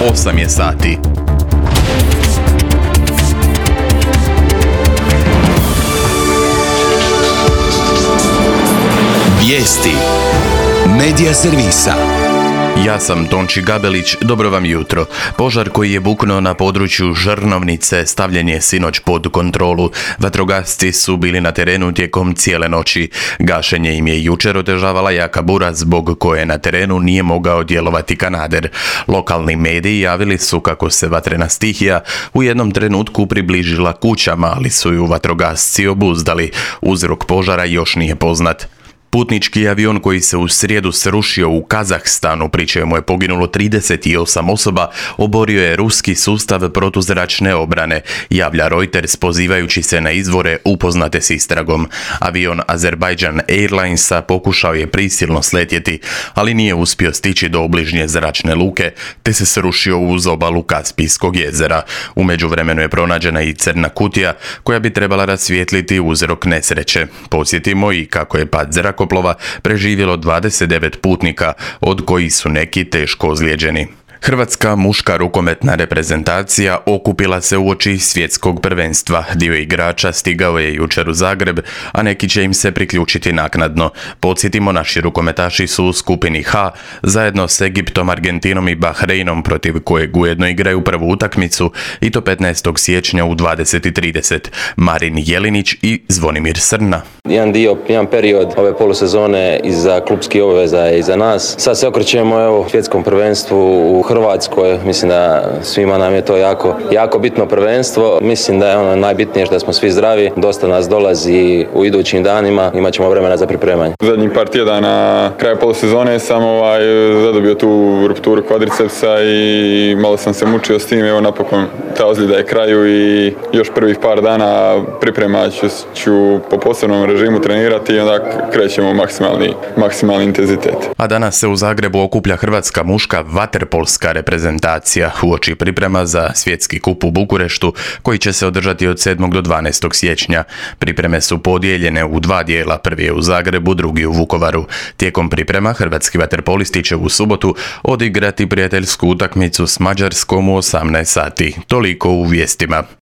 8 je sati. Vijesti Medija servisa. Ja sam Tonči Gabelić, dobro vam jutro. Požar koji je buknuo na području Žrnovnice stavljen je sinoć pod kontrolu. Vatrogasci su bili na terenu tijekom cijele noći. Gašenje im je jučer otežavala jaka bura zbog koje na terenu nije mogao djelovati kanader. Lokalni mediji javili su kako se vatrena stihija u jednom trenutku približila kućama, ali su ju vatrogasci obuzdali. Uzrok požara još nije poznat. Putnički avion koji se u srijedu srušio u Kazahstanu, pri čemu je poginulo 38 osoba, oborio je ruski sustav protuzračne obrane, javlja Reuters pozivajući se na izvore upoznate s istragom. Avion Azerbaijan Airlinesa pokušao je prisilno sletjeti, ali nije uspio stići do obližnje zračne luke, te se srušio uz obalu Kaspijskog jezera. U međuvremenu je pronađena i crna kutija koja bi trebala rasvijetliti uzrok nesreće. Podsjetimo i kako je pad zrakoplova preživjelo 29 putnika, od kojih su neki teško ozlijeđeni. Hrvatska muška rukometna reprezentacija okupila se uoči svjetskog prvenstva. Dio igrača stigao je jučer u Zagreb, a neki će im se priključiti naknadno. Podsjetimo, naši rukometaši su u skupini H zajedno s Egiptom, Argentinom i Bahreinom, protiv kojeg ujedno igraju prvu utakmicu, i to 15. siječnja u 20:30. Marin Jelinić i Zvonimir Srna. Jedan period ove polusezone iza klupskih obaveza je iza nas. Sad se okrećemo svjetskom prvenstvu u Hrvatskoj. Mislim da svima nam je to jako bitno prvenstvo. Mislim da je najbitnije što smo svi zdravi. Dosta nas dolazi u idućim danima. Imat ćemo vremena za pripremanje. Zadnjih par tjedana kraja polusezone sam zadobio tu rupturu kvadricepsa i malo sam se mučio s tim. Evo napokon ta ozljeda je kraju i još prvih par dana pripremat ću po posebnom režimu trenirati i onda krećemo maksimalni intenzitet. A danas se u Zagrebu okuplja hrvatska muška vaterpolska reprezentacija uoči priprema za svjetski kup u Bukureštu, koji će se održati od 7. do 12. siječnja. Pripreme su podijeljene u dva dijela, prvi je u Zagrebu, drugi u Vukovaru. Tijekom priprema hrvatski vaterpolisti će u subotu odigrati prijateljsku utakmicu s Mađarskom u 18 sati. Toliko u vijestima.